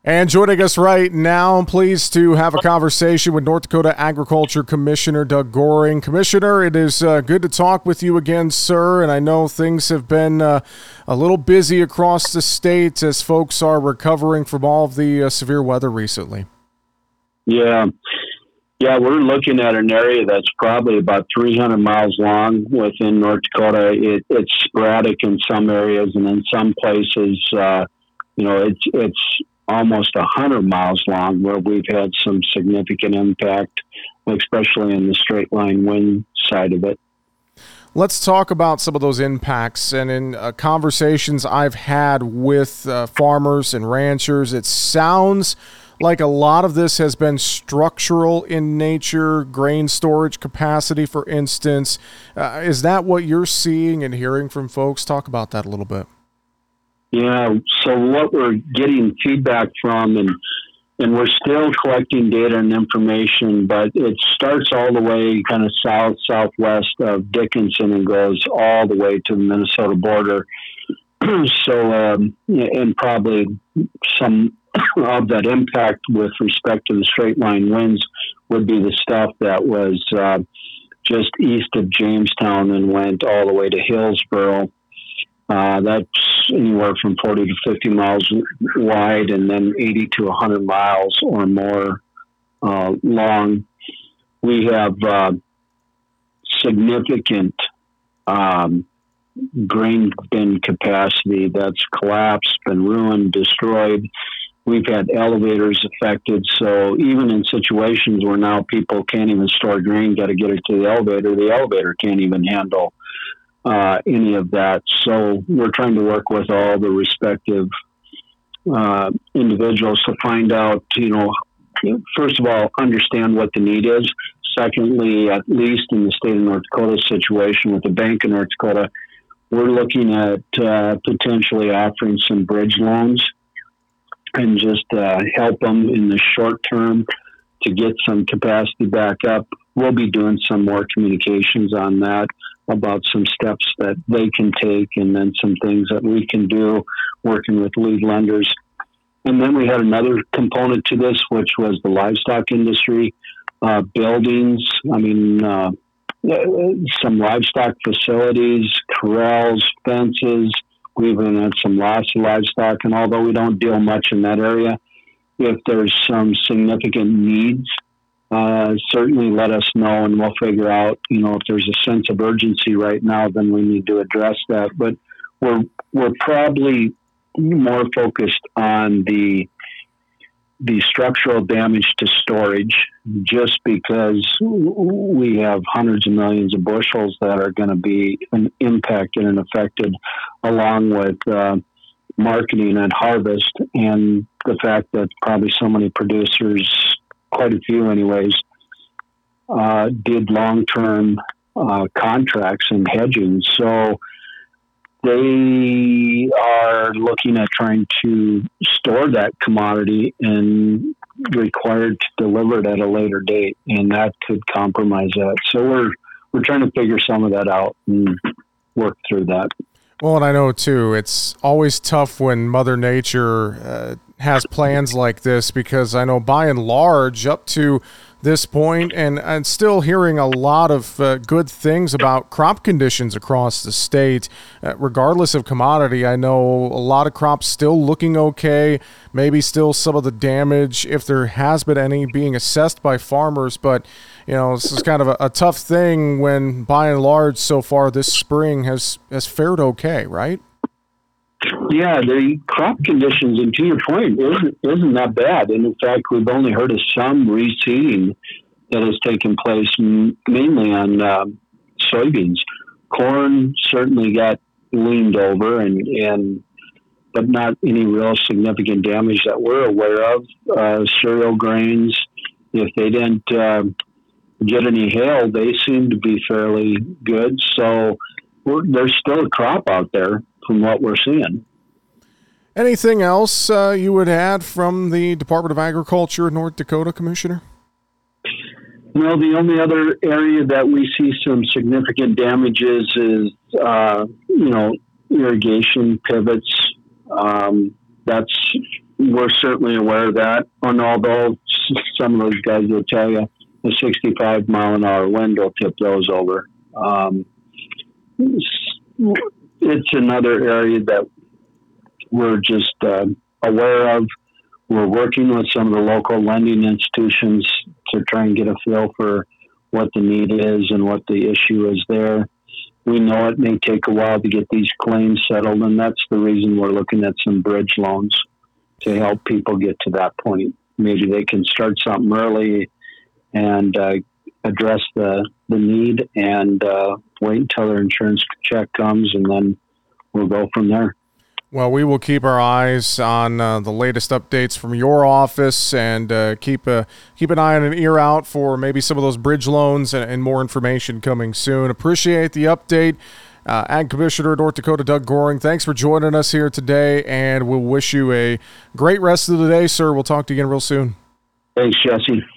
And joining us right now, I'm pleased to have a conversation with North Dakota Agriculture Commissioner Doug Goehring. Commissioner, it is good to talk with you again, sir. And I know things have been a little busy across the state as folks are recovering from all of the severe weather recently. Yeah, we're looking at an area that's probably about 300 miles long within North Dakota. It's sporadic in some areas, and in some places, it's almost 100 miles long, where we've had some significant impact, especially in the straight line wind side of it. Let's talk about some of those impacts. And in conversations I've had with farmers and ranchers, it sounds like a lot of this has been structural in nature, grain storage capacity, for instance. Is that what you're seeing and hearing from folks? Talk about that a little bit. Yeah, so what we're getting feedback from, and we're still collecting data and information, but it starts all the way kind of southwest of Dickinson and goes all the way to the Minnesota border. So, and probably some of that impact with respect to the straight line winds would be the stuff that was just east of Jamestown and went all the way to Hillsboro. That's anywhere from 40 to 50 miles wide and then 80 to 100 miles or more long. We have significant grain bin capacity that's collapsed, been ruined, destroyed. We've had elevators affected. So even in situations where now people can't even store grain, got to get it to the elevator can't even handle any of that. So we're trying to work with all the respective individuals to find out, first of all, understand what the need is. Secondly, at least in the state of North Dakota situation with the Bank of North Dakota, we're looking at potentially offering some bridge loans and just help them in the short term to get some capacity back up. We'll be doing some more communications on that about some steps that they can take and then some things that we can do working with lead lenders. And then we had another component to this, which was the livestock industry, buildings. Some livestock facilities, corrals, fences. We even had some loss of livestock. And although we don't deal much in that area, if there's some significant needs, certainly let us know and we'll figure out, if there's a sense of urgency right now, then we need to address that. But we're probably more focused on the structural damage to storage, just because we have hundreds of millions of bushels that are going to be impacted and affected, along with marketing and harvest, and the fact that probably so many producers, quite a few anyways, did long-term contracts and hedging. So they are looking at trying to store that commodity and required to deliver it at a later date, and that could compromise that. So we're trying to figure some of that out and work through that. Well, and I know, too, it's always tough when Mother Nature has plans like this, because I know by and large up to this point, and I'm still hearing a lot of good things about crop conditions across the state, regardless of commodity. I know a lot of crops still looking okay, maybe still some of the damage, if there has been any, being assessed by farmers. But, this is kind of a tough thing when by and large so far this spring has fared okay, right? Yeah, the crop conditions, and to your point, isn't that bad. And in fact, we've only heard of some reseeding that has taken place, mainly on soybeans. Corn certainly got leaned over, but not any real significant damage that we're aware of. Cereal grains, if they didn't get any hail, they seem to be fairly good. So there's still a crop out there from what we're seeing. Anything else you would add from the Department of Agriculture in North Dakota, Commissioner? No, the only other area that we see some significant damages is, irrigation pivots. That's we're certainly aware of that. And although some of those guys will tell you a 65 mile an hour wind will tip those over. It's another area that we're just aware of. We're working with some of the local lending institutions to try and get a feel for what the need is and what the issue is there. We know it may take a while to get these claims settled, and that's the reason we're looking at some bridge loans to help people get to that point. Maybe they can start something early and address the need and wait until their insurance check comes, and then we'll go from there. Well, we will keep our eyes on the latest updates from your office and keep an eye and an ear out for maybe some of those bridge loans and more information coming soon. Appreciate the update. Ag Commissioner of North Dakota, Doug Goehring, thanks for joining us here today, and we'll wish you a great rest of the day, sir. We'll talk to you again real soon. Thanks, Jesse.